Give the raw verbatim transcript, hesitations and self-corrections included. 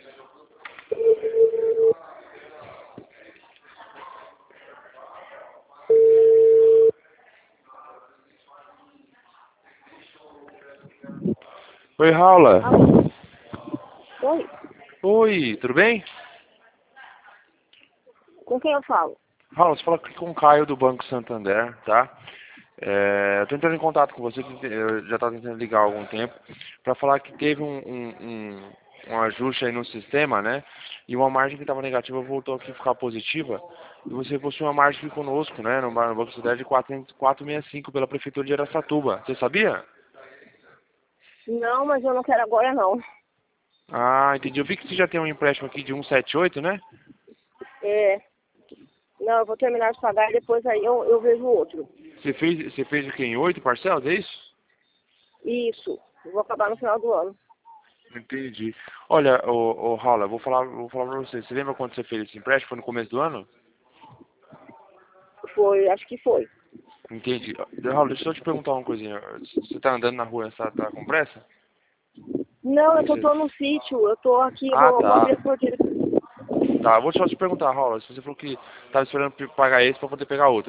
Oi, Raula. Alô? Oi, Oi, tudo bem? com quem eu falo? Raula, você fala aqui com o Caio do Banco Santander, tá? É, eu tô entrando em contato com você, eu já estava tentando ligar há algum tempo, para falar que teve um, um, um, um ajuste aí no sistema, né? E uma margem que estava negativa voltou aqui a ficar positiva. E você possui uma margem aqui conosco, né? No, no Banco Santander de quatrocentos e sessenta e cinco pela Prefeitura de Araçatuba. Você sabia? Não, mas eu não quero agora não. Ah, entendi. Eu vi que você já tem um empréstimo aqui de cento e setenta e oito, né? É, não, eu vou terminar de pagar e depois aí eu, eu vejo outro. Você fez, você fez o quê? Em oito parcelas, é isso? Isso, eu vou acabar no final do ano. Entendi. Olha, ô, ô Raula, eu vou falar, vou falar pra você. Você lembra quando você fez esse empréstimo? Foi no começo do ano? Foi, acho que foi. Entendi. Raul, deixa eu te perguntar uma coisinha. Você tá andando na rua, tá, tá com pressa? Não, é que eu Você... tô no sítio, eu tô aqui, eu Ah, vou, vou tá. abrir as porteiras. Tá, eu vou só te perguntar, Raul. Se você falou que tava esperando pagar esse pra poder pegar outro.